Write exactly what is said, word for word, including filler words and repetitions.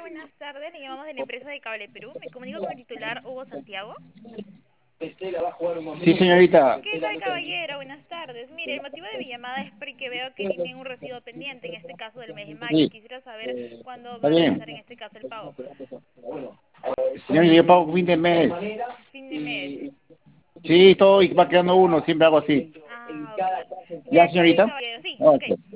buenas tardes. Le llamamos de la empresa de Cable Perú. Me comunico con el titular Hugo Santiago. Sí, señorita. ¿Qué tal, caballero? Buenas tardes. Mire, el motivo de mi llamada es porque veo que tienen un recibo pendiente, en este caso del mes de mayo. Sí, Quisiera saber cuándo está va a bien. realizar en este caso el pago. Señorita, yo pago fin de mes. Fin de mes. Sí, todo y va quedando uno, siempre hago así. Ah, ok. ¿Ya, Ya está bien, señorita? caballero. Sí, Ok. ok.